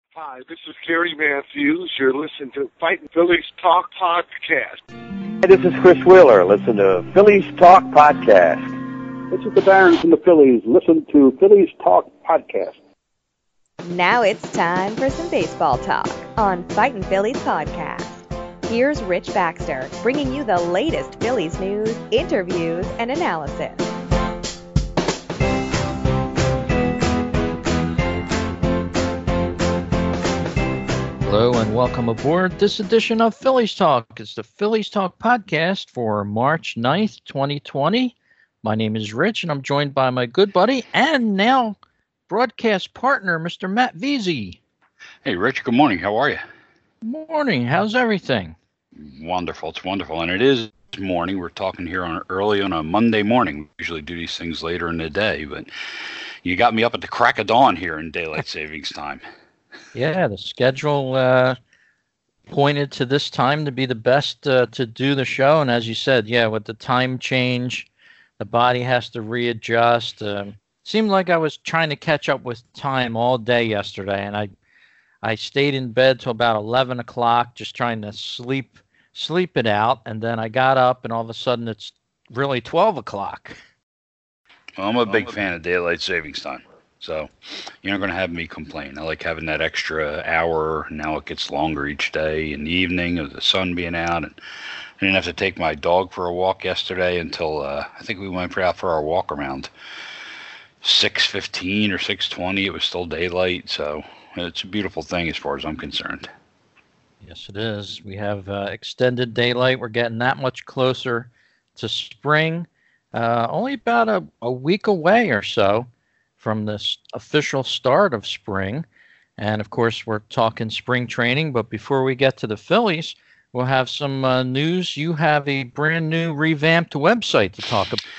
Hi, this is Gary Matthews. You're listening to Fighting Phillies Talk Podcast. Hey, this is Chris Wheeler. Listen to Phillies Talk Podcast. This is the Baron from the Phillies. Listen to Phillies Talk Podcast. Now it's time for some baseball talk on Fightin' Phillies Podcast. Here's Rich Baxter bringing you the latest Phillies news, interviews, and analysis. Hello and welcome aboard this edition of Phillies Talk. It's the Phillies Talk podcast for March 9th, 2020. My name is Rich, and I'm joined by my good buddy and now broadcast partner, Mr. Matt Veazey. Hey, Rich. Good morning. How are you? Morning. How's everything? Wonderful. It's wonderful. And it is morning. We're talking here early on a Monday morning. We usually do these things later in the day, but you got me up at the crack of dawn here in daylight savings time. Yeah, the schedule pointed to this time to be the best to do the show. And as you said, yeah, with the time change, the body has to readjust. Seemed like I was trying to catch up with time all day yesterday, and I stayed in bed till about 11 o'clock just trying to sleep it out. And then I got up, and all of a sudden it's really 12 o'clock. Well, I'm a big fan of daylight savings time. So you're not going to have me complain. I like having that extra hour. Now it gets longer each day in the evening of the sun being out. And I didn't have to take my dog for a walk yesterday until I think we went out for our walk around 6:15 or 6:20. It was still daylight. So it's a beautiful thing as far as I'm concerned. Yes, it is. We have extended daylight. We're getting that much closer to spring. Only about a week away or so from this official start of spring. And of course, we're talking spring training. But before we get to the Phillies, we'll have some news. You have a brand new revamped website to talk about.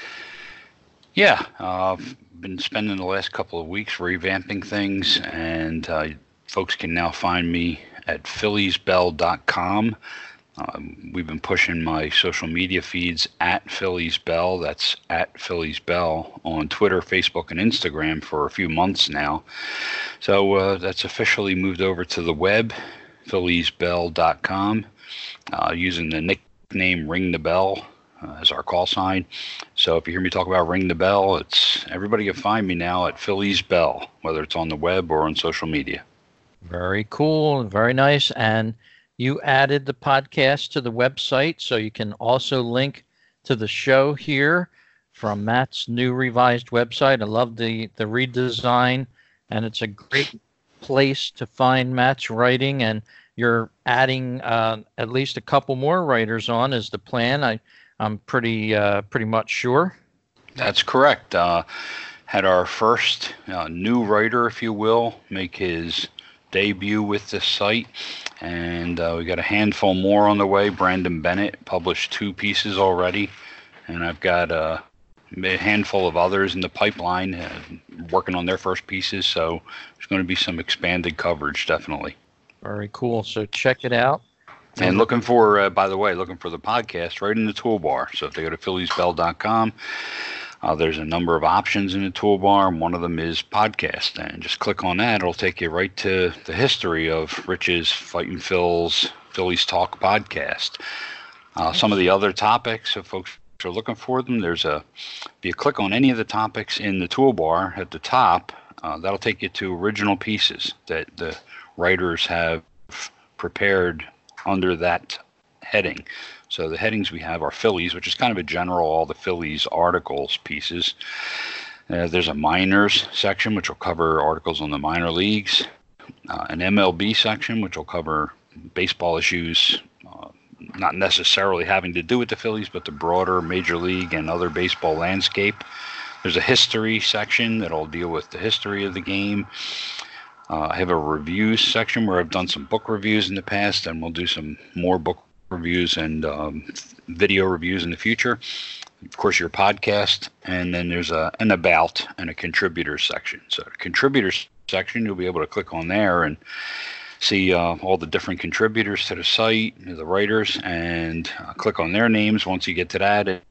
Yeah, I've been spending the last couple of weeks revamping things, and folks can now find me at philliesbell.com. We've been pushing my social media feeds at Phillies Bell. That's at Phillies Bell on Twitter, Facebook, and Instagram for a few months now. So that's officially moved over to the web, philliesbell.com, using the nickname Ring the Bell as our call sign. So if you hear me talk about Ring the Bell, it's everybody can find me now at Phillies Bell, whether it's on the web or on social media. Very cool, very nice. And you added the podcast to the website, so you can also link to the show here from Matt's new revised website. I love the redesign, and it's a great place to find Matt's writing, and you're adding at least a couple more writers on is the plan. I'm pretty much sure. That's correct. Had our first new writer, if you will, make his debut with this site, and we got a handful more on the way. Brandon Bennett published 2 pieces already, and I've got a handful of others in the pipeline working on their first pieces, so there's going to be some expanded coverage, definitely. Very cool. So check it out. And looking for, by the way, looking for the podcast right in the toolbar. So if they go to philliesbell.com, there's a number of options in the toolbar, and one of them is podcast. And just click on that. It'll take you right to the history of Rich's Fightin' Phil's Phillies Talk podcast. Some of the other topics, if folks are looking for them, if you click on any of the topics in the toolbar at the top, that'll take you to original pieces that the writers have prepared under that heading. So the headings we have are Phillies, which is kind of a general, all the Phillies articles pieces. There's a minors section, which will cover articles on the minor leagues. An MLB section, which will cover baseball issues, not necessarily having to do with the Phillies, but the broader major league and other baseball landscape. There's a history section that'll deal with the history of the game. I have a reviews section where I've done some book reviews in the past, and we'll do some more book reviews and video reviews in the future. Of course, your podcast, and then there's an about and a contributors section. So the contributors section, you'll be able to click on there and see all the different contributors to the site, the writers, and click on their names. Once you get to that,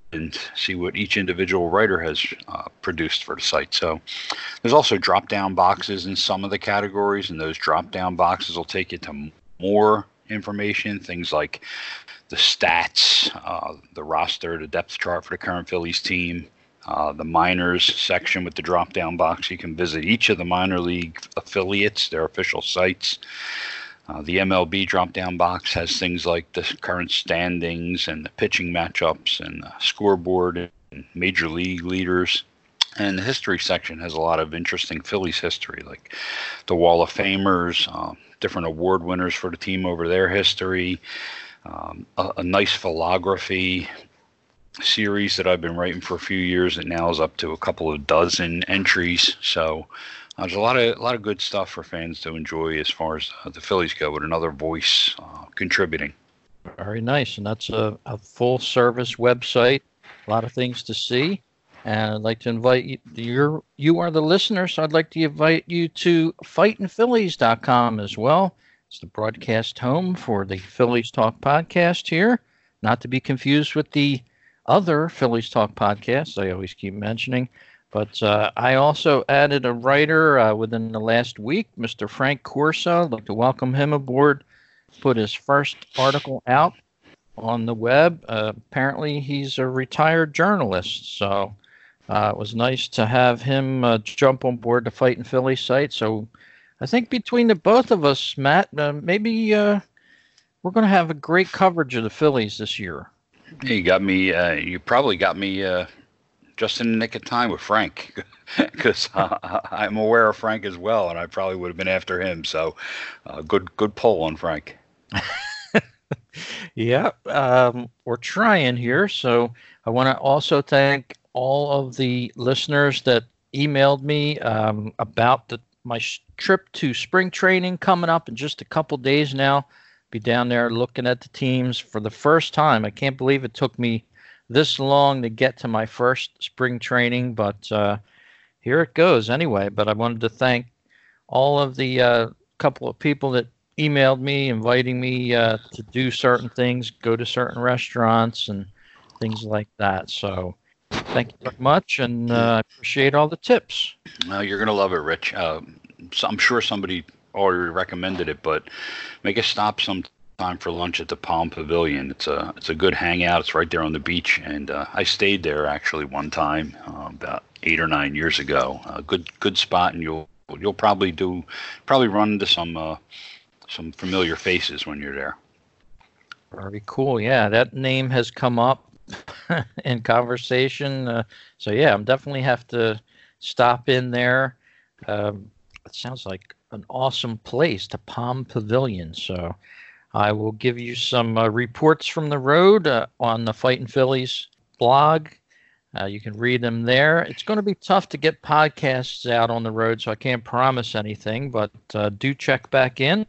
and see what each individual writer has produced for the site. So there's also drop-down boxes in some of the categories, and those drop-down boxes will take you to more information, things like the stats, the roster, the depth chart for the current Phillies team, the minors section with the drop-down box. You can visit each of the minor league affiliates, their official sites. The MLB drop-down box has things like the current standings and the pitching matchups and the scoreboard and major league leaders. And the history section has a lot of interesting Phillies history, like the Wall of Famers, different award winners for the team over their history, a nice philography series that I've been writing for a few years that now is up to a couple of dozen entries. So there's a lot of good stuff for fans to enjoy as far as the Phillies go, with another voice contributing. Very nice, and that's a full-service website. A lot of things to see, and I'd like to invite you. You are the listener, so I'd like to invite you to FightinPhillies.com as well. It's the broadcast home for the Phillies Talk podcast here, not to be confused with the other Phillies Talk podcasts I always keep mentioning. But I also added a writer within the last week, Mr. Frank Corsa. I'd like to welcome him aboard. Put his first article out on the web. Apparently, he's a retired journalist, so it was nice to have him jump on board the Fightin' Philly site. So I think between the both of us, Matt, maybe we're going to have a great coverage of the Phillies this year. You got me. You probably got me just in the nick of time with Frank, because I'm aware of Frank as well, and I probably would have been after him. So, good pull on Frank. Yeah, we're trying here. So I want to also thank all of the listeners that emailed me about my trip to spring training coming up in just a couple days now. Be down there looking at the teams for the first time. I can't believe it took me this long to get to my first spring training, but here it goes anyway. But I wanted to thank all of the couple of people that emailed me, inviting me to do certain things, go to certain restaurants and things like that. So thank you very much, and I appreciate all the tips. You're going to love it, Rich. So I'm sure somebody already recommended it, but make a stop sometime for lunch at the Palm Pavilion. It's a good hangout. It's right there on the beach, and I stayed there actually one time about 8 or 9 years ago. Good spot, and you'll probably run into some familiar faces when you're there. Very cool. Yeah, that name has come up in conversation. So yeah, I'm definitely have to stop in there. It sounds like an awesome place, the Palm Pavilion. So I will give you some reports from the road on the Fightin' Phillies blog. You can read them there. It's going to be tough to get podcasts out on the road, so I can't promise anything, but do check back in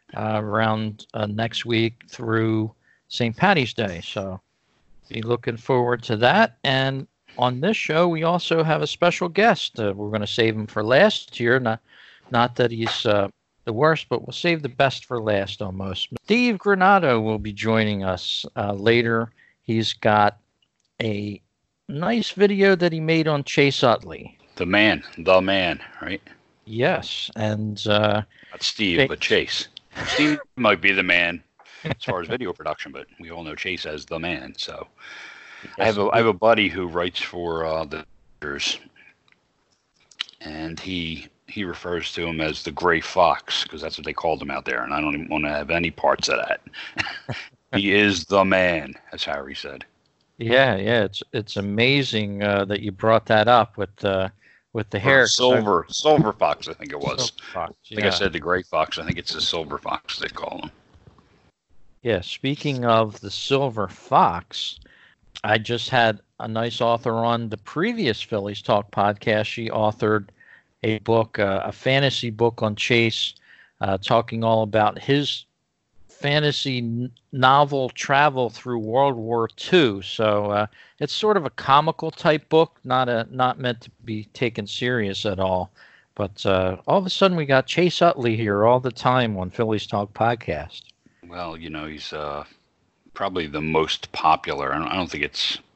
around next week through St. Paddy's Day. So be looking forward to that. And on this show, we also have a special guest. We're going to save him for last year. Not that he's the worst, but we'll save the best for last almost. Steve Granado will be joining us later. He's got a nice video that he made on Chase Utley. The man, right? Yes, and not Steve, but Chase. Steve might be the man as far as video production, but we all know Chase as the man. So yes, I have a buddy who writes for the Dodgers, and he refers to him as the Gray Fox because that's what they called him out there, and I don't even want to have any parts of that. He is the man, as Harry said. Yeah, it's amazing that you brought that up with the hair. Silver Fox, I think it was. Fox, yeah. I think I said the Gray Fox. I think it's the Silver Fox they call him. Yeah, speaking of the Silver Fox, I just had a nice author on the previous Phillies Talk podcast. She authored a book, a fantasy book on Chase, talking all about his fantasy novel travel through World War II. So it's sort of a comical type book, not meant to be taken serious at all. But all of a sudden we got Chase Utley here all the time on Phillies Talk podcast. Well, he's probably the most popular. I don't think it's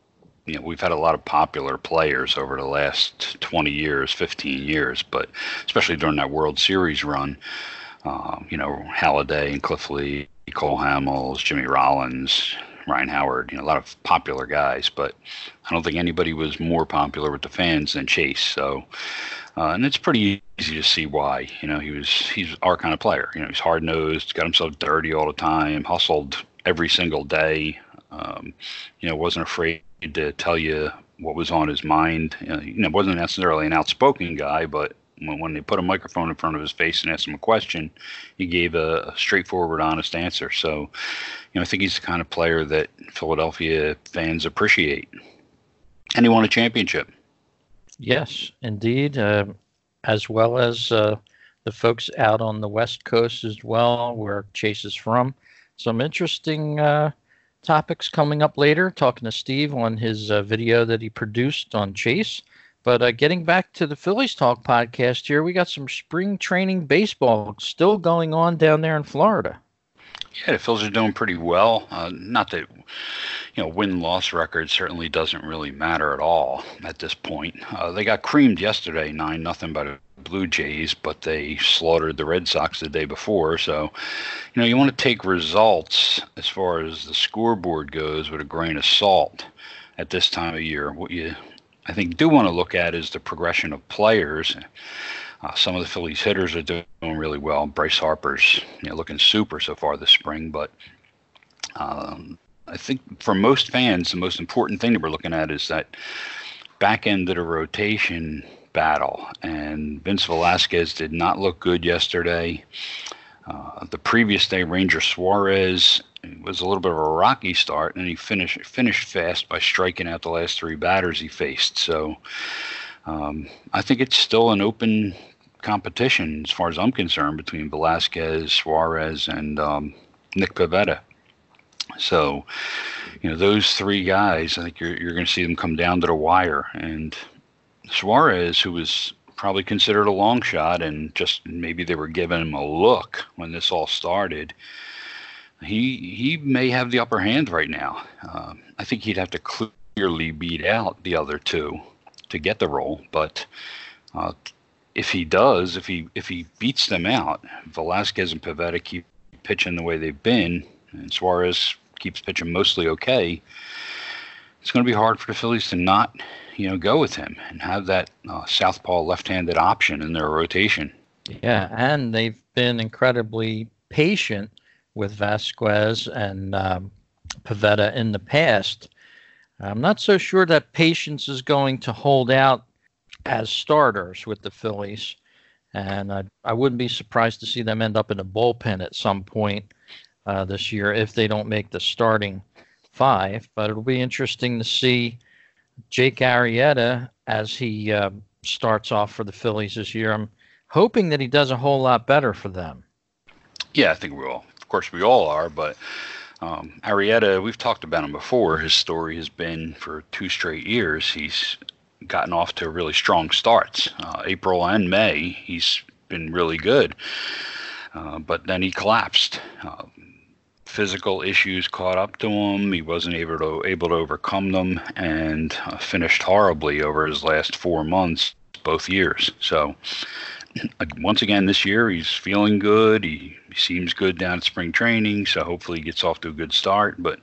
we've had a lot of popular players over the last 20 years, 15 years, but especially during that World Series run, Halladay and Cliff Lee, Cole Hamels, Jimmy Rollins, Ryan Howard, a lot of popular guys, but I don't think anybody was more popular with the fans than Chase. So, and it's pretty easy to see why. He's our kind of player. He's hard nosed, got himself dirty all the time, hustled every single day. Wasn't afraid to tell you what was on his mind. Wasn't necessarily an outspoken guy, but when they put a microphone in front of his face and asked him a question, he gave a straightforward, honest answer. So, I think he's the kind of player that Philadelphia fans appreciate. And he won a championship. Yes, indeed, as well as the folks out on the West Coast as well, where Chase is from. Some interesting topics coming up later, talking to Steve on his video that he produced on Chase. But getting back to the Phillies Talk podcast here, we got some spring training baseball still going on down there in Florida. Yeah, the Phillies are doing pretty well. Not that, win-loss record certainly doesn't really matter at all at this point. They got creamed yesterday, 9-0 by the Blue Jays, but they slaughtered the Red Sox the day before. So, you want to take results as far as the scoreboard goes with a grain of salt at this time of year. What you, I think, do want to look at is the progression of players. Some of the Phillies hitters are doing really well. Bryce Harper's looking super so far this spring, but I think for most fans, the most important thing that we're looking at is that back end of the rotation battle. And Vince Velasquez did not look good yesterday. The previous day, Ranger Suarez was a little bit of a rocky start, and he finished fast by striking out the last three batters he faced. So I think it's still an open competition, as far as I'm concerned, between Velasquez, Suarez, and Nick Pivetta. So, those three guys, I think you're going to see them come down to the wire. And Suarez, who was probably considered a long shot, and just maybe they were giving him a look when this all started, he may have the upper hand right now. I think he'd have to clearly beat out the other two to get the role, but if he does, if he beats them out, Velasquez and Pivetta keep pitching the way they've been, and Suarez keeps pitching mostly okay, it's going to be hard for the Phillies to not, go with him and have that southpaw left-handed option in their rotation. Yeah, and they've been incredibly patient with Vasquez and Pivetta in the past. I'm not so sure that patience is going to hold out as starters with the Phillies, and I wouldn't be surprised to see them end up in a bullpen at some point this year if they don't make the starting five. But it'll be interesting to see Jake Arrieta as he starts off for the Phillies this year. I'm hoping that he does a whole lot better for them. Yeah, I think we will. Of course, we all are, but Arrieta, we've talked about him before. His story has been for 2 straight years, he's gotten off to really strong starts. April and May, he's been really good. But then he collapsed. Physical issues caught up to him. He wasn't able to overcome them, and finished horribly over his last 4 months, both years. So once again this year, he's feeling good. He seems good down at spring training, so hopefully he gets off to a good start. But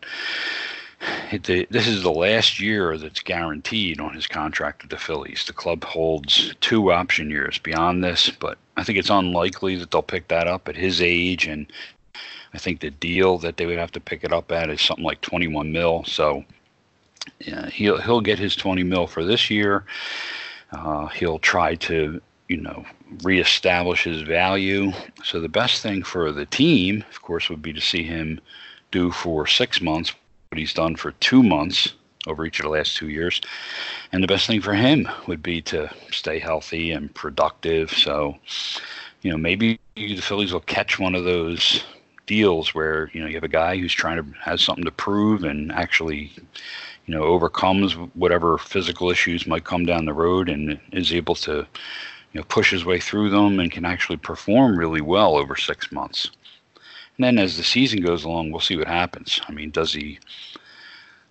this is the last year that's guaranteed on his contract with the Phillies. The club holds 2 option years beyond this, but I think it's unlikely that they'll pick that up at his age, and I think the deal that they would have to pick it up at is something like $21 million. So yeah, he'll get his $20 million for this year. He'll try to reestablish his value. So the best thing for the team, of course, would be to see him do for 6 months what he's done for 2 months over each of the last 2 years. And the best thing for him would be to stay healthy and productive. So, maybe the Phillies will catch one of those deals where, you have a guy who's has something to prove and actually, overcomes whatever physical issues might come down the road and is able to, push his way through them and can actually perform really well over 6 months. And then as the season goes along, we'll see what happens. I mean, does he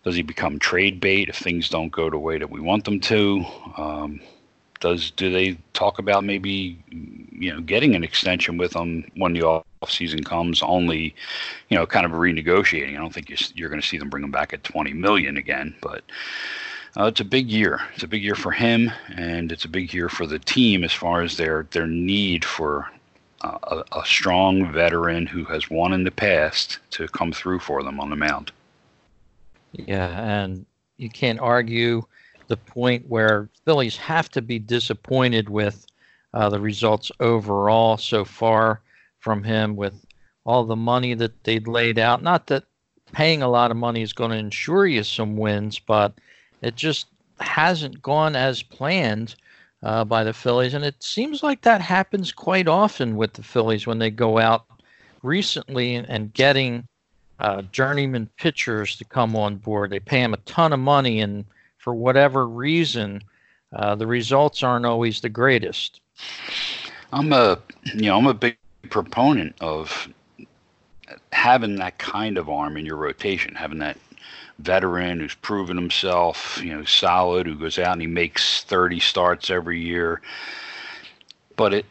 Does he become trade bait if things don't go the way that we want them to? Do they talk about maybe, getting an extension with him when the off season comes? Only, kind of renegotiating. I don't think you're going to see them bring him back at $20 million again. But it's a big year. It's a big year for him, and it's a big year for the team as far as their need for a strong veteran who has won in the past to come through for them on the mound. Yeah, and you can't argue the point where Phillies have to be disappointed with the results overall so far from him, with all the money that they'd laid out. Not that paying a lot of money is going to ensure you some wins, but it just hasn't gone as planned by the Phillies. And it seems like that happens quite often with the Phillies when they go out recently and getting journeyman pitchers to come on board. They pay them a ton of money, and for whatever reason, the results aren't always the greatest. I'm a big proponent of having that kind of arm in your rotation, having that veteran who's proven himself, solid, who goes out and he makes 30 starts every year. But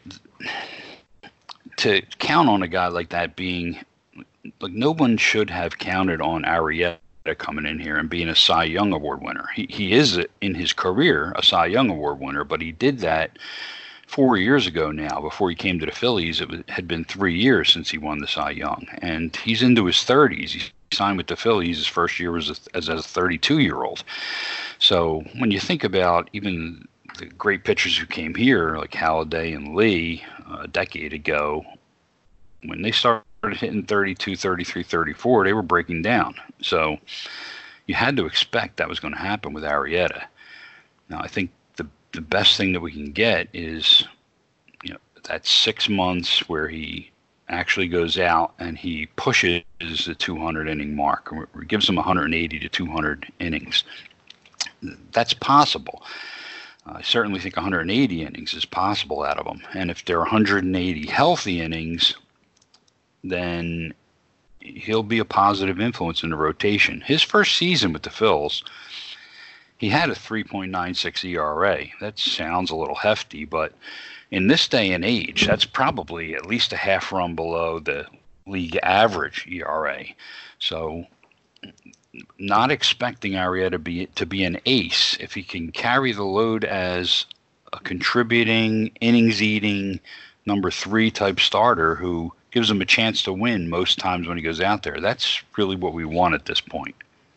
to count on a guy like that being, like, no one should have counted on Arrieta coming in here and being a Cy Young Award winner. He is, in his career, a Cy Young Award winner, but he did that 4 years ago now. Before he came to the Phillies, it had been 3 years since he won the Cy Young, and he's into his 30s. He signed with the Phillies. His first year was as a 32-year-old. So when you think about even the great pitchers who came here, like Halladay and Lee, a decade ago, when they started hitting 32, 33, 34, they were breaking down. So you had to expect that was going to happen with Arrieta. Now, I think the best thing that we can get is, that 6 months where he actually goes out and he pushes the 200 inning mark, or gives him 180 to 200 innings. That's possible. I certainly think 180 innings is possible out of him. And if there are 180 healthy innings, then he'll be a positive influence in the rotation. His first season with the Phils, he had a 3.96 ERA. That sounds a little hefty, but in this day and age, that's probably at least a half run below the league average ERA. So not expecting Arrieta to be an ace. If he can carry the load as a contributing, innings-eating, number 3 type starter who gives him a chance to win most times when he goes out there, that's really what we want at this point.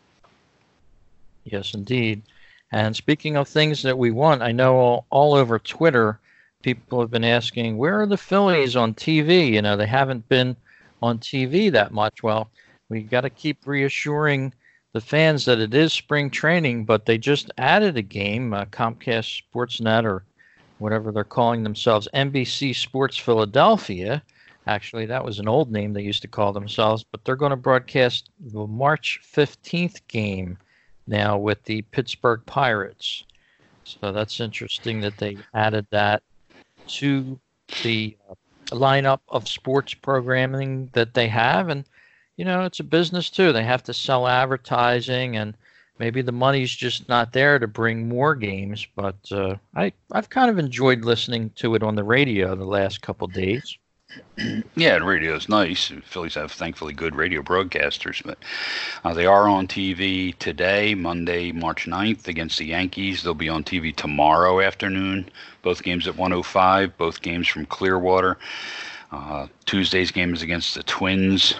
Yes, indeed. And speaking of things that we want, I know all over Twitter, people have been asking, where are the Phillies on TV? They haven't been on TV that much. Well, we got to keep reassuring the fans that it is spring training, but they just added a game, Comcast Sportsnet, or whatever they're calling themselves, NBC Sports Philadelphia. Actually, that was an old name they used to call themselves, but they're going to broadcast the March 15th game now with the Pittsburgh Pirates. So that's interesting that they added that to the lineup of sports programming that they have. And, it's a business too. They have to sell advertising, and maybe the money's just not there to bring more games. But I've kind of enjoyed listening to it on the radio the last couple of days. Yeah, the radio is nice. Phillies have, thankfully, good radio broadcasters, but they are on TV today, Monday, March 9th, against the Yankees. They'll be on TV tomorrow afternoon, both games at 1:05, both games from Clearwater. Tuesday's game is against the Twins.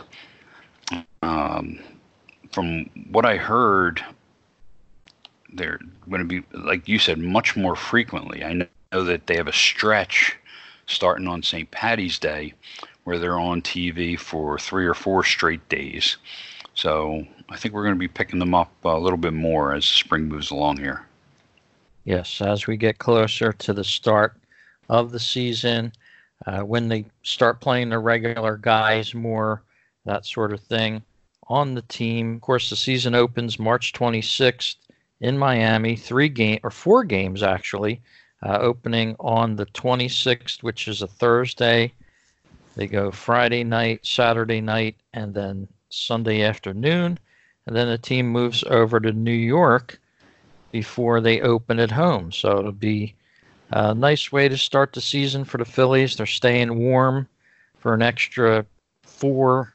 From what I heard, they're going to be, like you said, much more frequently. I know that they have a stretch starting on St. Paddy's Day, where they're on TV for 3 or 4 straight days. So I think we're going to be picking them up a little bit more as spring moves along here. Yes, as we get closer to the start of the season, when they start playing the regular guys more, that sort of thing on the team. Of course, the season opens March 26th in Miami, 4 games actually. Opening on the 26th, which is a Thursday. They go Friday night, Saturday night, and then Sunday afternoon. and then the team moves over to New York before they open at home. So it'll be a nice way to start the season for the Phillies. They're staying warm for an extra 4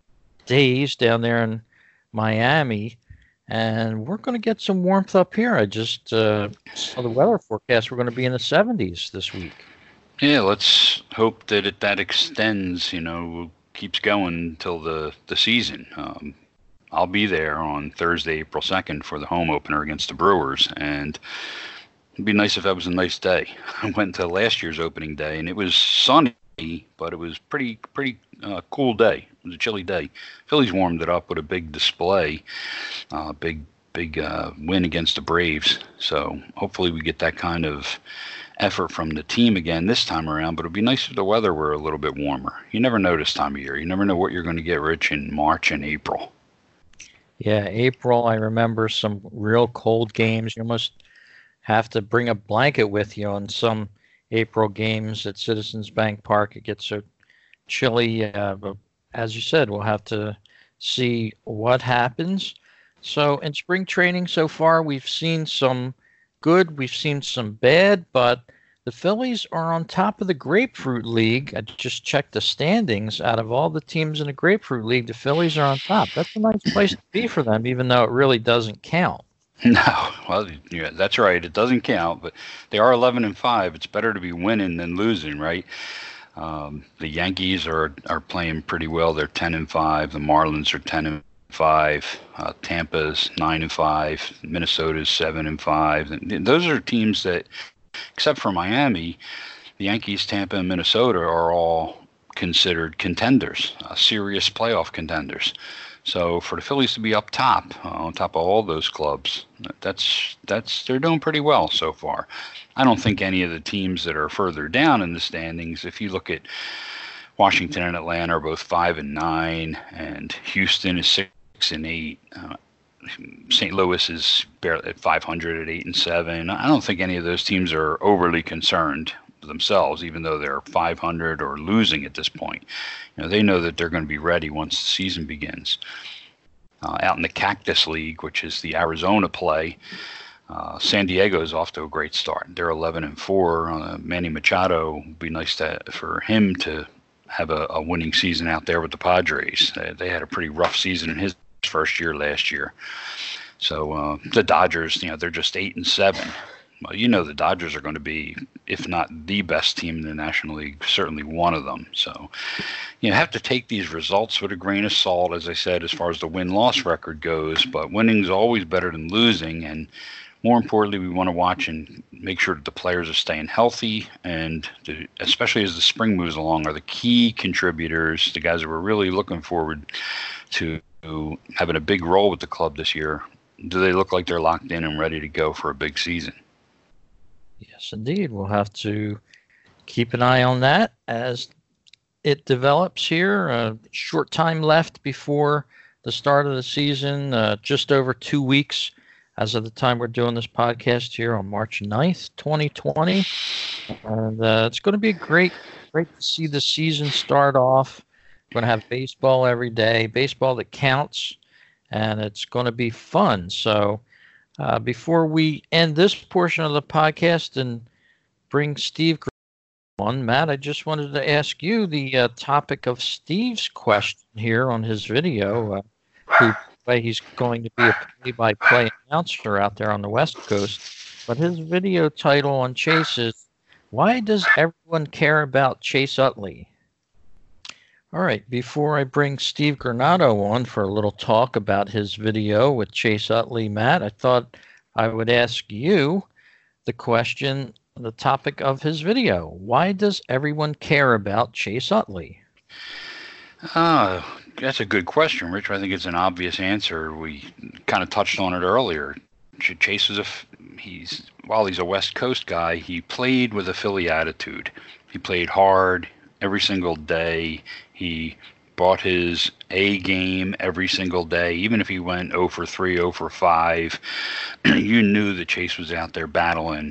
days down there in Miami, and we're going to get some warmth up here. I just saw the weather forecast. We're going to be in the 70s this week. Yeah, let's hope that that extends, keeps going until the season. I'll be there on Thursday, April 2nd for the home opener against the Brewers, and it'd be nice if that was a nice day. I went to last year's opening day, and it was sunny, but it was pretty cool day. It was a chilly day. Phillies warmed it up with a big display, big win against the Braves. So hopefully we get that kind of effort from the team again this time around, but it'd be nice if the weather were a little bit warmer. You never know this time of year. You never know what you're going to get, Rich, in March and April. Yeah, April, I remember some real cold games. You almost have to bring a blanket with you on some April games at Citizens Bank Park. It gets so chilly. But as you said, we'll have to see what happens. So in spring training so far, we've seen some good, we've seen some bad, but the Phillies are on top of the Grapefruit League. I just checked the standings. Out of all the teams in the Grapefruit League, the Phillies are on top. That's a nice place to be for them, even though it really doesn't count. No, well, yeah, that's right. It doesn't count, but they are 11-5. It's better to be winning than losing, right? The Yankees are playing pretty well. They're 10-5. The Marlins are 10-5. Tampa's 9-5. Minnesota's 7-5. And those are teams that, except for Miami, the Yankees, Tampa, and Minnesota are all considered contenders, serious playoff contenders. So for the Phillies to be up top, on top of all those clubs, they're doing pretty well so far. I don't think any of the teams that are further down in the standings, if you look at Washington and Atlanta are both 5-9, and Houston is 6-8. St. Louis is barely at 500 at 8-7. I don't think any of those teams are overly concerned themselves, even though they're 500 or losing at this point. They know that they're going to be ready once the season begins. Out in the Cactus League, which is the Arizona play, San Diego is off to a great start. They're 11-4. Manny Machado, would be nice for him to have a winning season out there with the Padres. They had a pretty rough season in his first year last year. So the Dodgers, they're just 8-7. Well, the Dodgers are going to be, if not the best team in the National League, certainly one of them. So you have to take these results with a grain of salt, as I said, as far as the win-loss record goes. But winning is always better than losing. And more importantly, we want to watch and make sure that the players are staying healthy, and especially as the spring moves along, are the key contributors, the guys that we're really looking forward to having a big role with the club this year. Do they look like they're locked in and ready to go for a big season? Yes, indeed. We'll have to keep an eye on that as it develops here. A short time left before the start of the season, just over 2 weeks as of the time we're doing this podcast here on March 9th, 2020. And it's going to be great to see the season start off. We're going to have baseball every day, baseball that counts, and it's going to be fun. So before we end this portion of the podcast and bring Steve on, Matt, I just wanted to ask you the topic of Steve's question here on his video. He's going to be a play-by-play announcer out there on the West Coast. But his video title on Chase is, "Why Does Everyone Care About Chase Utley?" All right, before I bring Steve Granado on for a little talk about his video with Chase Utley, Matt, I thought I would ask you the question, the topic of his video. Why does everyone care about Chase Utley? That's a good question, Rich. I think it's an obvious answer. We kind of touched on it earlier. Chase is while he's a West Coast guy, he played with a Philly attitude. He played hard every single day. He brought his A game every single day. Even if he went 0 for 3, 0 for 5, you knew that Chase was out there battling.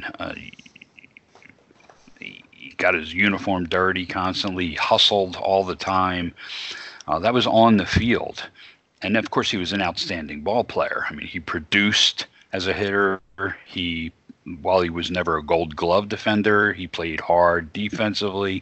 He got his uniform dirty constantly. He hustled all the time. That was on the field. And of course, he was an outstanding ball player. I mean, he produced as a hitter. While he was never a Gold Glove defender, he played hard defensively.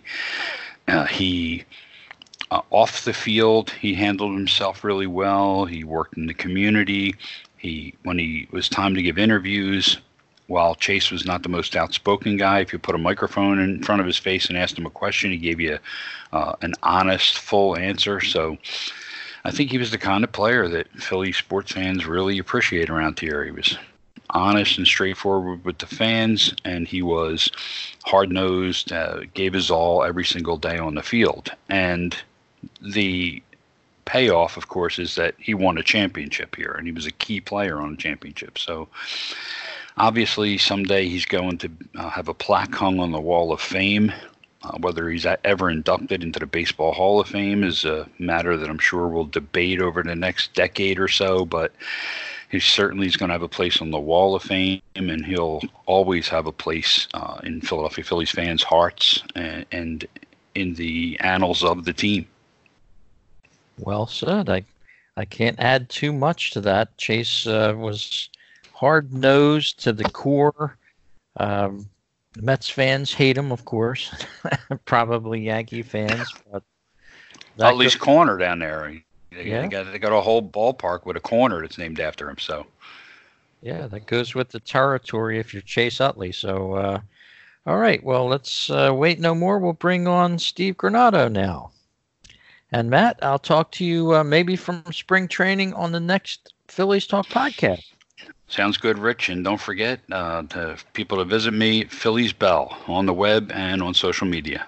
Off the field, he handled himself really well. He worked in the community. When he was time to give interviews, while Chase was not the most outspoken guy, if you put a microphone in front of his face and asked him a question, he gave you an honest, full answer. So I think he was the kind of player that Philly sports fans really appreciate around here. He was honest and straightforward with the fans, and he was hard-nosed, gave his all every single day on the field. And the payoff, of course, is that he won a championship here, and he was a key player on the championship. So obviously someday he's going to have a plaque hung on the Wall of Fame. Whether he's ever inducted into the Baseball Hall of Fame is a matter that I'm sure we'll debate over the next decade or so, but he certainly is going to have a place on the Wall of Fame, and he'll always have a place in Philadelphia Phillies fans' hearts and in the annals of the team. Well said. I can't add too much to that. Chase was hard-nosed to the core. Mets fans hate him, of course. Probably Yankee fans, but at least corner down there. They got a whole ballpark with a corner that's named after him. So yeah, that goes with the territory if you're Chase Utley. So all right, well, let's wait no more. We'll bring on Steve Granado now. And Matt, I'll talk to you maybe from spring training on the next Phillies Talk podcast. Sounds good, Rich. And don't forget to people to visit me, Phillies Bell, on the web and on social media.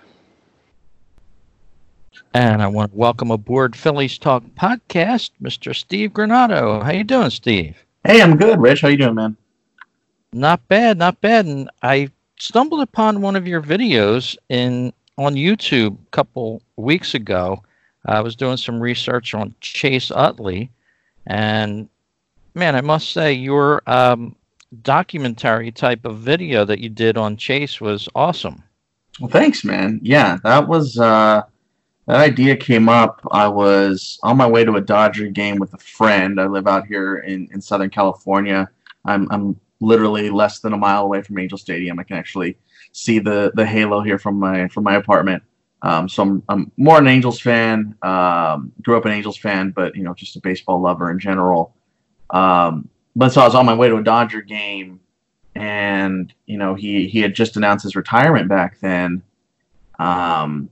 And I want to welcome aboard Phillies Talk podcast, Mr. Steve Granado. How you doing, Steve? Hey, I'm good, Rich. How you doing, man? Not bad, not bad. And I stumbled upon one of your videos on YouTube a couple weeks ago. I was doing some research on Chase Utley, and man, I must say your documentary type of video that you did on Chase was awesome. Well, thanks, man. Yeah, that was that idea came up. I was on my way to a Dodger game with a friend. I live out here in Southern California. I'm literally less than a mile away from Angel Stadium. I can actually see the halo here from my apartment. So I'm more an Angels fan. Grew up an Angels fan, but just a baseball lover in general. But so I was on my way to a Dodger game, and he had just announced his retirement back then. And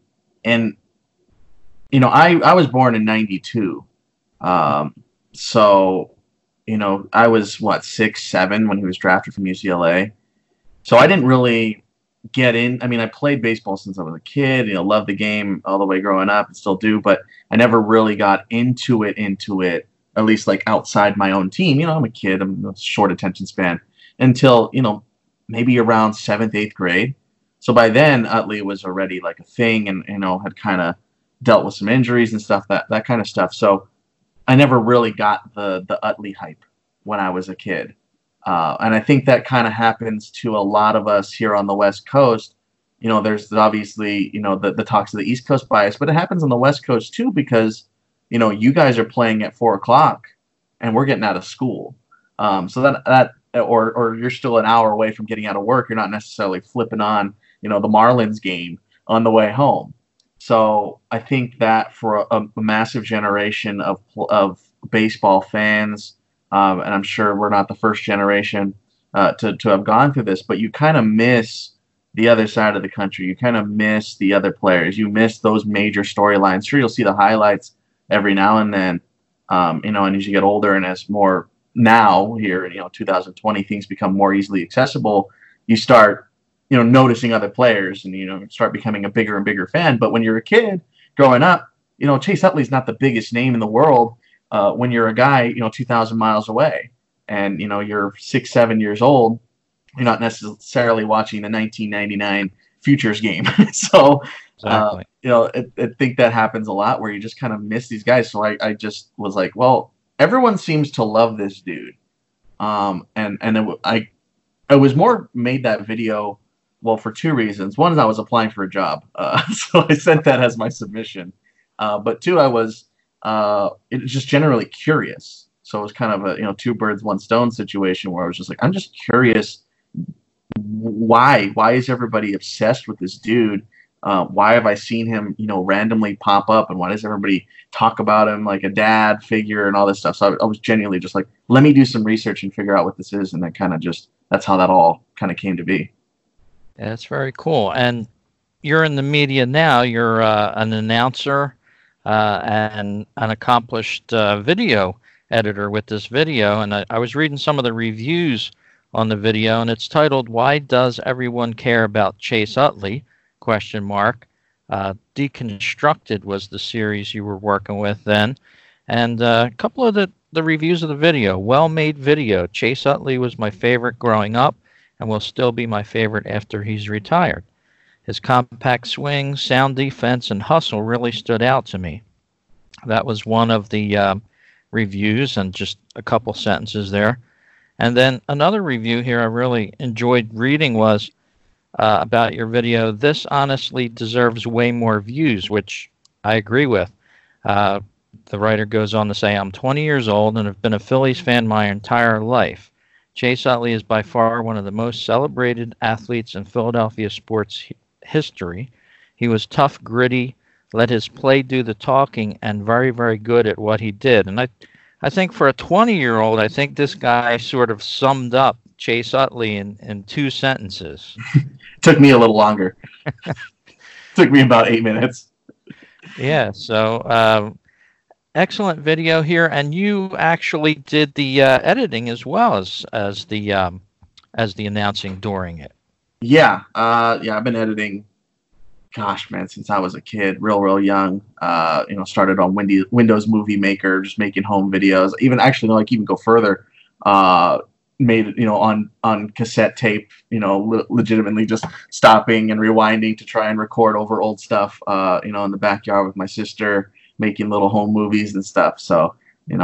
I was born in '92. So I was 6, 7 when he was drafted from UCLA. So I didn't really get in. I mean, I played baseball since I was a kid. Loved the game all the way growing up and still do, but I never really got into it, at least like outside my own team. I'm a kid. I'm a short attention span until, maybe around 7th, 8th grade. So by then, Utley was already like a thing and, had kind of dealt with some injuries and stuff, that kind of stuff. So I never really got the Utley hype when I was a kid. And I think that kind of happens to a lot of us here on the West Coast. There's obviously, the talks of the East Coast bias, but it happens on the West Coast too because, you guys are playing at 4:00 and we're getting out of school. So that or you're still an hour away from getting out of work. You're not necessarily flipping on, the Marlins game on the way home. So I think that for a massive generation of baseball fans, and I'm sure we're not the first generation to have gone through this, but you kind of miss the other side of the country. You kind of miss the other players. You miss those major storylines. Sure, you'll see the highlights every now and then, and as you get older and as more now here, 2020, things become more easily accessible, you start, noticing other players and, start becoming a bigger and bigger fan. But when you're a kid growing up, Chase Utley's not the biggest name in the world when you're a guy, 2,000 miles away and, you're 6, 7 years old, you're not necessarily watching the 1999 Futures game. So, Exactly. I think that happens a lot where you just kind of miss these guys. So I just was like, well, everyone seems to love this dude. I was more made that video, well, for 2 reasons. One is I was applying for a job. So I sent that as my submission. But 2, I was it's just generally curious. So it was kind of a two birds, one stone situation where I was just like, I'm just curious. Why is everybody obsessed with this dude? Why have I seen him, randomly pop up, and why does everybody talk about him like a dad figure and all this stuff? So I was genuinely just like, let me do some research and figure out what this is, and then that's how that all kind of came to be. Yeah, that's very cool. And you're in the media now. You're an announcer and an accomplished video editor with this video, and I was reading some of the reviews on the video, and it's titled, "Why Does Everyone Care About Chase Utley?" ? Deconstructed was the series you were working with then. And a couple of the reviews of the video. Well-made video. Chase Utley was my favorite growing up and will still be my favorite after he's retired. His compact swing, sound defense, and hustle really stood out to me. That was one of the reviews, and just a couple sentences there. And then another review here I really enjoyed reading was about your video. This honestly deserves way more views, which I agree with. The writer goes on to say, I'm 20 years old and have been a Phillies fan my entire life. Chase Utley is by far one of the most celebrated athletes in Philadelphia sports history. He was tough, gritty, let his play do the talking, and very, very good at what he did. And I think for a 20-year-old, I think this guy sort of summed up Chase Utley in 2 sentences. Took me a little longer. Took me about 8 minutes. Yeah, so excellent video here, and you actually did the editing as well as the announcing during it. Yeah, I've been editing, gosh, man, since I was a kid, real young. Started on Windows Movie Maker, just making home videos. Even go further. Made it, on cassette tape, legitimately just stopping and rewinding to try and record over old stuff, in the backyard with my sister, making little home movies and stuff. So,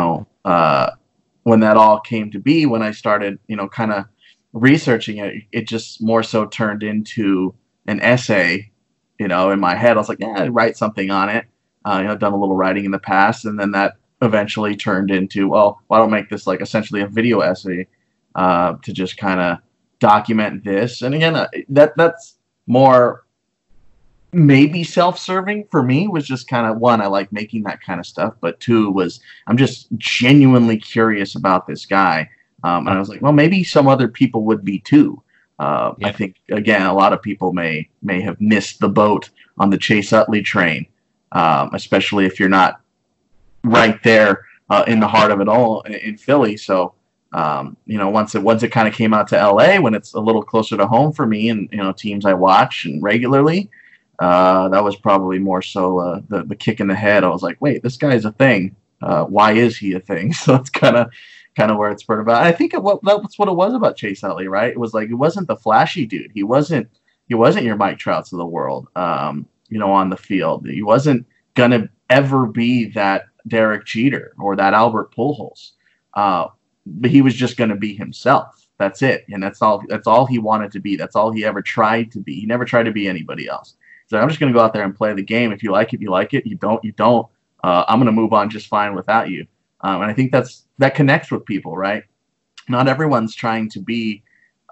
when that all came to be, when I started, kind of researching it, it just more so turned into an essay, in my head. I was like, yeah, I'd write something on it. I've done a little writing in the past, and then that eventually turned into, well, why don't I make this like essentially a video essay, to just kind of document this. And again, that's more maybe self-serving for me, was just kind of, one, I like making that kind of stuff, but 2 was I'm just genuinely curious about this guy. And I was like, well, maybe some other people would be too. Yeah. I think, again, a lot of people may have missed the boat on the Chase Utley train, especially if you're not right there in the heart of it all in Philly. So, once it kind of came out to LA, when it's a little closer to home for me, and teams I watch and regularly, that was probably more so the kick in the head. I was like, wait, this guy's a thing. Why is he a thing? So it's kind of where it spurred about. I think that's what it was about Chase Utley, right? It was like, it wasn't the flashy dude. He wasn't your Mike Trouts of the world, on the field. He wasn't gonna ever be that Derek Jeter or that Albert Pujols. But he was just going to be himself. That's it. And that's all he wanted to be. That's all he ever tried to be. He never tried to be anybody else. So I'm just going to go out there and play the game. If you like it, you like it. You don't, you don't. I'm going to move on just fine without you. And I think that connects with people, right? Not everyone's trying to be,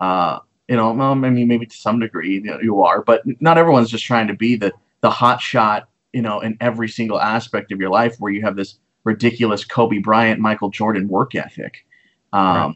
maybe to some degree you are, but not everyone's just trying to be the hot shot, in every single aspect of your life, where you have this ridiculous Kobe Bryant, Michael Jordan work ethic. Right.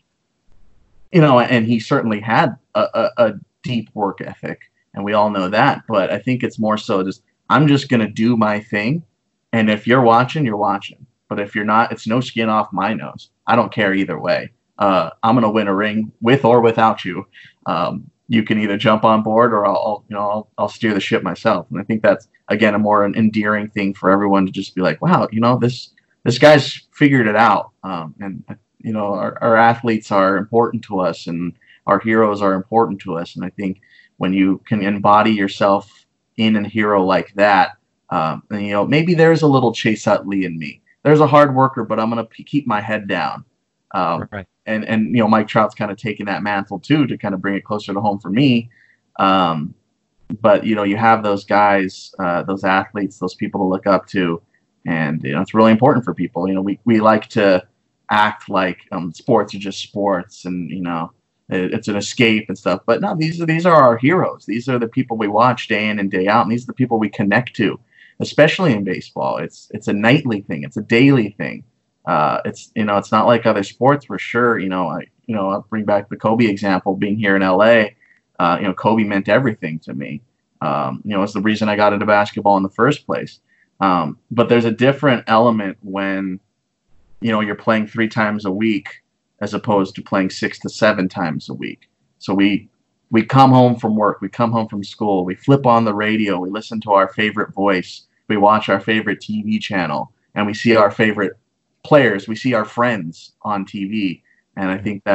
And he certainly had a deep work ethic, and we all know that. But I think it's more so just, I'm just going to do my thing. And if you're watching, you're watching. But if you're not, it's no skin off my nose. I don't care either way. I'm going to win a ring with or without you. You can either jump on board, or I'll steer the ship myself. And I think that's, again, a more endearing thing for everyone to just be like, wow, this guy's figured it out. And our athletes are important to us, and our heroes are important to us. And I think when you can embody yourself in a hero like that, maybe there's a little Chase Utley in me. There's a hard worker, but I'm going to keep my head down. Right. And Mike Trout's kind of taken that mantle too, to kind of bring it closer to home for me. But you have those guys, those athletes, those people to look up to, And it's really important for people. We like to act like sports are just sports, and it's an escape and stuff. But no, these are our heroes. These are the people we watch day in and day out, and these are the people we connect to, especially in baseball. It's a nightly thing. It's a daily thing. It's not like other sports for sure. I'll bring back the Kobe example. Being here in LA, Kobe meant everything to me. It's the reason I got into basketball in the first place. But there's a different element when, you're playing 3 times a week as opposed to playing 6 to 7 times a week. So we come home from work, we come home from school, we flip on the radio, we listen to our favorite voice, we watch our favorite TV channel, and we see our favorite players, we see our friends on TV. And I think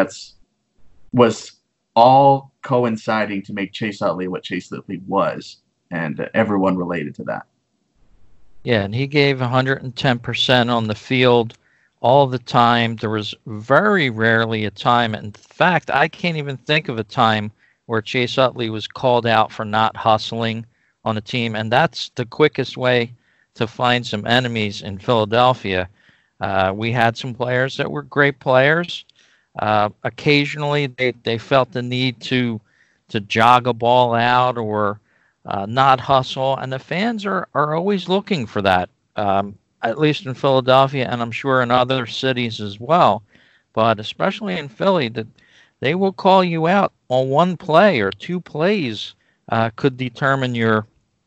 was all coinciding to make Chase Utley what Chase Utley was, and everyone related to that. Yeah, and he gave 110% on the field all the time. There was very rarely a time. In fact, I can't even think of a time where Chase Utley was called out for not hustling on a team, and that's the quickest way to find some enemies in Philadelphia. We had some players that were great players. Occasionally, they felt the need to jog a ball out or not hustle, and the fans are always looking for that, at least in Philadelphia, and I'm sure in other cities as well. But especially in Philly, that they will call you out on one play or 2 plays could determine your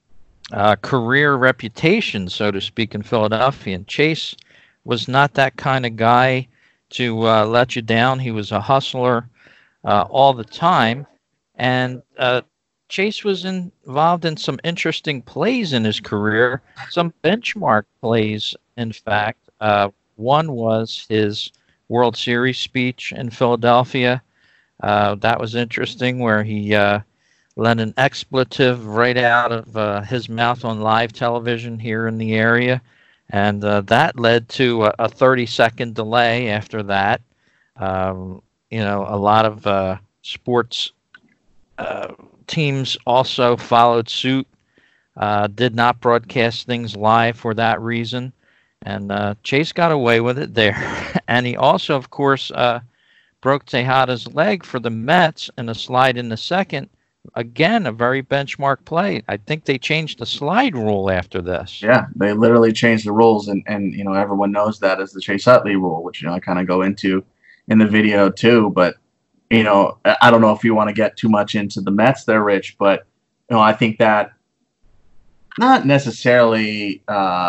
career reputation, so to speak, in Philadelphia. And Chase was not that kind of guy to let you down. He was a hustler all the time. And Chase was involved in some interesting plays in his career, some benchmark plays, in fact. One was his World Series speech in Philadelphia. That was interesting, where he let an expletive right out of his mouth on live television here in the area. And that led to a 30-second delay after that. A lot of sports teams also followed suit, did not broadcast things live for that reason. And Chase got away with it there. And he also, of course, broke Tejada's leg for the Mets in a slide in the second. Again, a very benchmark play. I think they changed the slide rule after this. Yeah, they literally changed the rules, and everyone knows that as the Chase Utley rule, which I kind of go into in the video too. But I don't know if you want to get too much into the Mets there, Rich, but I think that not necessarily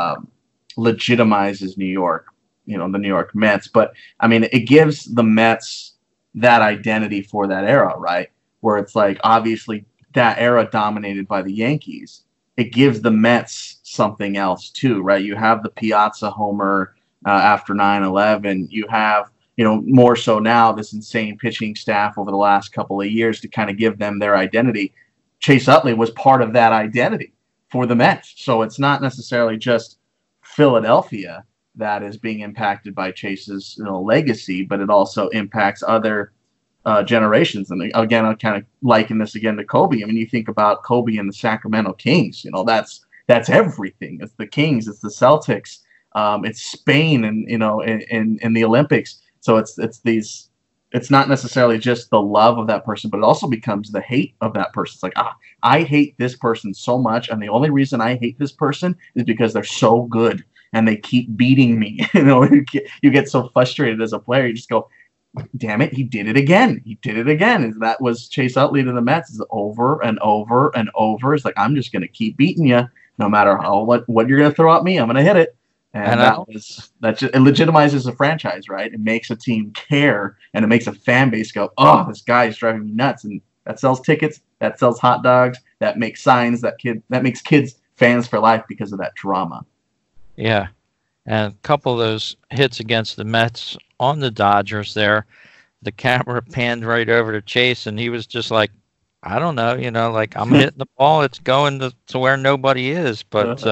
legitimizes New York, the New York Mets, but it gives the Mets that identity for that era, right? Where it's like, obviously that era dominated by the Yankees. It gives the Mets something else too, right? You have the Piazza homer after 9/11. You have, more so now, this insane pitching staff over the last couple of years to kind of give them their identity. Chase Utley was part of that identity for the Mets. So it's not necessarily just Philadelphia that is being impacted by Chase's legacy, but it also impacts other generations. And again, I'll kind of liken this again to Kobe. You think about Kobe and the Sacramento Kings. That's everything. It's the Kings. It's the Celtics. It's Spain, and in the Olympics. So it's not necessarily just the love of that person, but it also becomes the hate of that person. It's like, I hate this person so much, and the only reason I hate this person is because they're so good and they keep beating me. You get so frustrated as a player. You just go, damn it, he did it again. He did it again. And that was Chase Utley to the Mets, is over and over and over. It's like, I'm just going to keep beating you no matter what you're going to throw at me. I'm going to hit it. And it legitimizes a franchise, right? It makes a team care, and it makes a fan base go, oh, this guy is driving me nuts. And that sells tickets, that sells hot dogs, that makes signs, that makes kids fans for life because of that drama. Yeah. And a couple of those hits against the Mets on the Dodgers there, the camera panned right over to Chase, and he was just like, I don't know, like, I'm hitting the ball, it's going to where nobody is. But,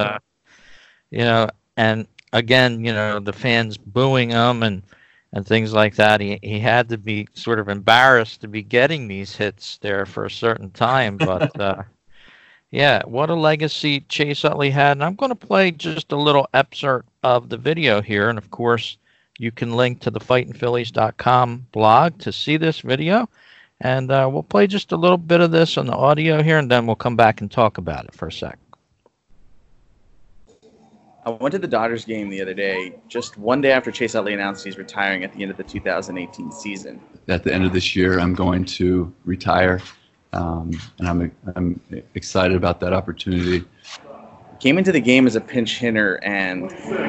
and again, the fans booing him and things like that. He had to be sort of embarrassed to be getting these hits there for a certain time. But, Yeah, what a legacy Chase Utley had. And I'm going to play just a little excerpt of the video here. And of course, you can link to the fightingphillies.com blog to see this video. And we'll play just a little bit of this on the audio here, and then we'll come back and talk about it for a sec. I went to the Dodgers game the other day, just one day after Chase Utley announced he's retiring at the end of the 2018 season. At the end of this year, I'm going to retire, and I'm excited about that opportunity. Came into the game as a pinch hitter, and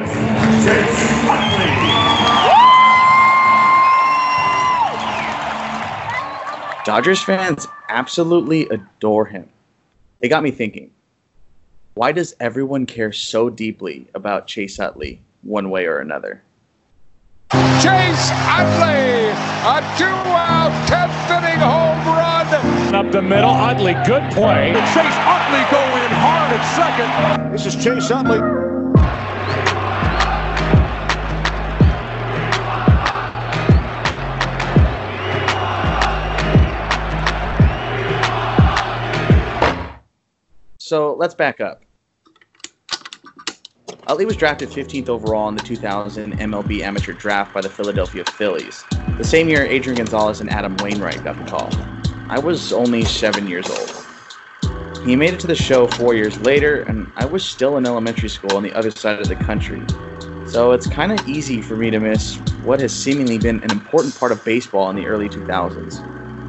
Dodgers fans absolutely adore him. It got me thinking, why does everyone care so deeply about Chase Utley one way or another? Chase Utley, a 2-out 10th-inning home run. Up the middle, Utley, good play. Chase Utley going hard at second. This is Chase Utley. So let's back up. Utley was drafted 15th overall in the 2000 MLB amateur draft by the Philadelphia Phillies. The same year, Adrian Gonzalez and Adam Wainwright got the call. I was only 7 years old. He made it to the show 4 years later, and I was still in elementary school on the other side of the country. So it's kind of easy for me to miss what has seemingly been an important part of baseball in the early 2000s.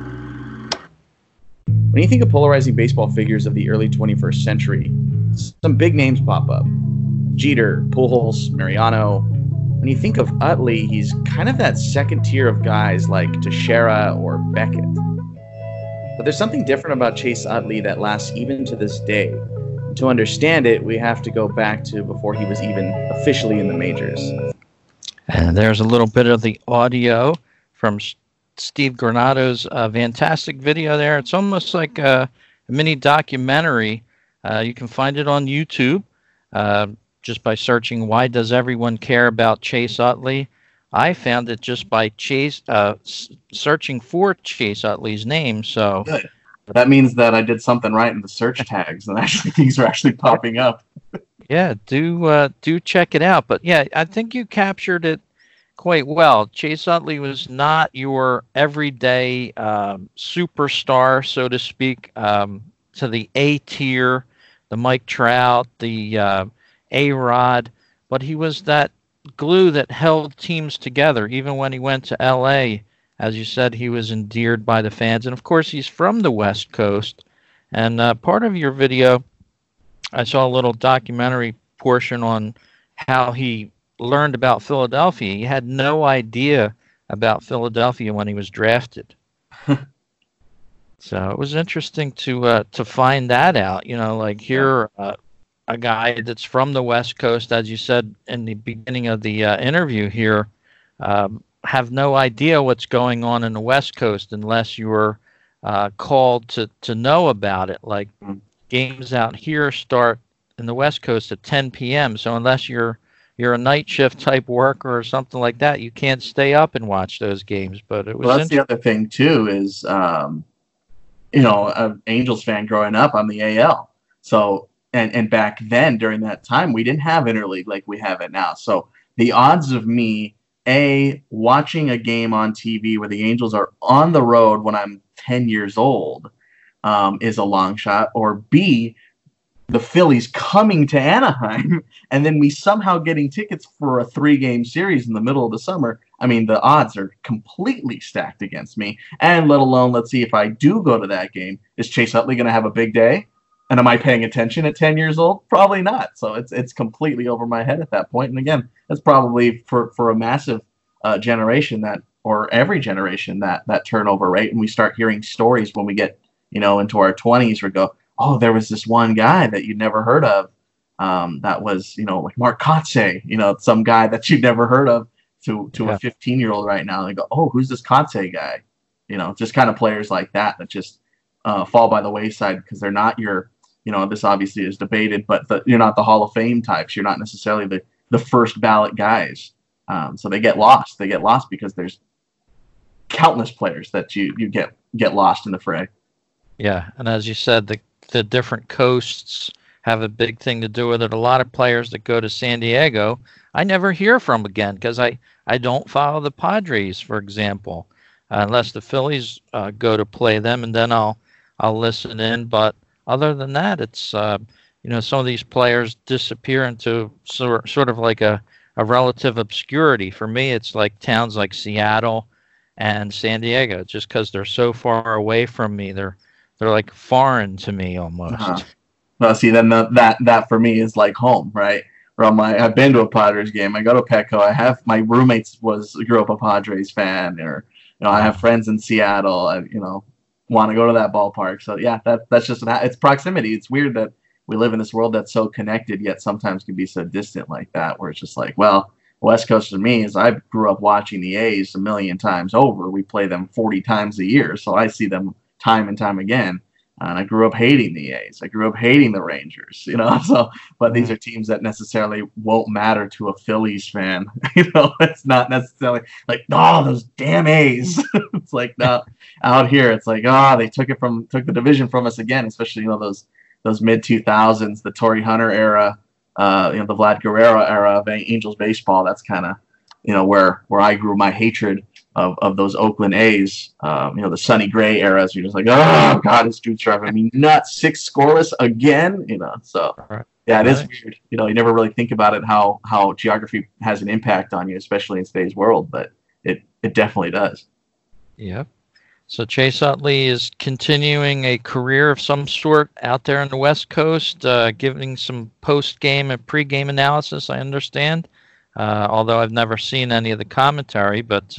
When you think of polarizing baseball figures of the early 21st century, some big names pop up. Jeter, Pujols, Mariano. When you think of Utley, he's kind of that second tier of guys like Teixeira or Beckett. But there's something different about Chase Utley that lasts even to this day. To understand it, we have to go back to before he was even officially in the majors. And there's a little bit of the audio from Steve Granado's fantastic video there. It's almost like a mini documentary. You can find it on YouTube just by searching "Why Does Everyone Care About Chase Utley?" I found it just by searching for Chase Utley's name. So good. That means that I did something right in the search tags, and actually things are actually popping up. Yeah, do check it out. But yeah, I think you captured it quite well. Chase Utley was not your everyday superstar, so to speak, to the A tier, the Mike Trout, the A-Rod, but he was that glue that held teams together. Even when he went to L.A., as you said, he was endeared by the fans. And, of course, he's from the West Coast. And part of your video, I saw a little documentary portion on how he learned about Philadelphia. He had no idea about Philadelphia when he was drafted. So it was interesting to find that out. You know, like here, a guy that's from the West Coast, as you said in the beginning of the interview here, have no idea what's going on in the West Coast unless you were called to know about it. Like games out here start in the West Coast at 10 p.m. So unless you're a night shift type worker or something like that, you can't stay up and watch those games. But it was. Well, that's the other thing too is, an Angels fan growing up, I'm the AL. So and back then during that time, we didn't have interleague like we have it now. So the odds of me watching a game on TV where the Angels are on the road when I'm 10 years old is a long shot, or B, the Phillies coming to Anaheim and then we somehow getting tickets for a 3-game series in the middle of the summer. I mean, the odds are completely stacked against me. And let alone, let's see, if I do go to that game, is Chase Utley going to have a big day? And am I paying attention at 10 years old? Probably not. So it's completely over my head at that point. And again, that's probably for a massive generation or every generation that turnover rate. And we start hearing stories when we get, into our 20s where we go, oh, there was this one guy that you'd never heard of. That was, like Mark Kotsay, some guy that you'd never heard of to a 15-year-old right now. And they go, oh, who's this Kotsay guy? Just kind of players like that just fall by the wayside because they're not your, this obviously is debated, but you're not the Hall of Fame types. You're not necessarily the first ballot guys. So they get lost. They get lost because there's countless players that you get lost in the fray. Yeah, and as you said, the different coasts have a big thing to do with it. A lot of players that go to San Diego, I never hear from again because I don't follow the Padres, for example, unless the Phillies go to play them, and then I'll listen in. But other than that, it's some of these players disappear into sort of like a relative obscurity. For me, it's like towns like Seattle and San Diego, just because they're so far away from me. They're like foreign to me almost. Uh-huh. Well, see, then that for me is like home, right? I've been to a Padres game. I go to Petco. I have my roommates grew up a Padres fan, or I have friends in Seattle. Want to go to that ballpark. So yeah, that's just it's proximity. It's weird that we live in this world that's so connected, yet sometimes can be so distant like that. Where it's just like, well, West Coast for me is I grew up watching the A's a million times over. We play them 40 times a year, so I see them time and time again. And I grew up hating the A's. I grew up hating the Rangers, but these are teams that necessarily won't matter to a Phillies fan. It's not necessarily like, no, those damn A's. It's like, no, out here, it's like, they took the division from us again, especially, those mid 2000s, the Torrey Hunter era, the Vlad Guerrero era of Angels baseball. That's kind of, where I grew my hatred of those Oakland A's, the Sonny Gray eras. You're just like, oh God, this dude's driving me nuts. 6 scoreless again, So yeah, it is weird. You never really think about it how geography has an impact on you, especially in today's world, but it definitely does. Yeah. So Chase Utley is continuing a career of some sort out there on the West Coast, giving some post-game and pre-game analysis, I understand. Although I've never seen any of the commentary, but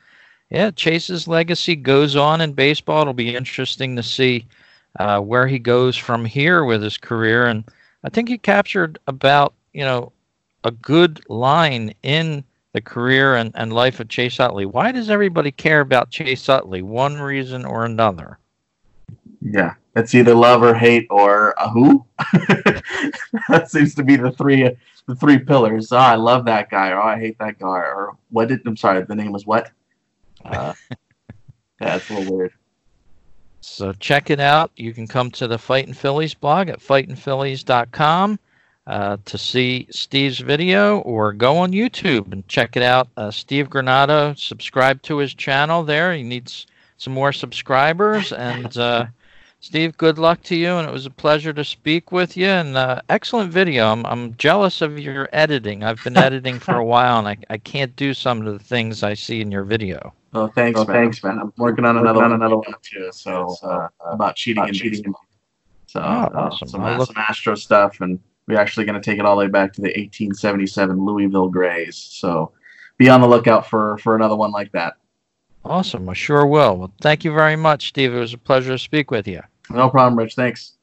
Chase's legacy goes on in baseball. It'll be interesting to see where he goes from here with his career. And I think he captured about, a good line in the career and life of Chase Utley. Why does everybody care about Chase Utley? One reason or another. Yeah, it's either love or hate or who. That seems to be the three pillars. Oh, I love that guy, or I hate that guy, or the name was what? Yeah, it's a little weird. So check it out. You can come to the Fightin' Phillies blog at fightinphillies.com to see Steve's video, or go on YouTube and check it out. Steve Granado, subscribe to his channel there. He needs some more subscribers. And Steve, good luck to you, and it was a pleasure to speak with you. And excellent video. I'm jealous of your editing. I've been editing for a while, and I can't do some of the things I see in your video. Oh, thanks, man. I'm working on another one too. So about cheating. So awesome. Some Astro stuff, and we're actually going to take it all the way back to the 1877 Louisville Grays. So be on the lookout for another one like that. Awesome. I sure will. Well, thank you very much, Steve. It was a pleasure to speak with you. No problem, Rich. Thanks.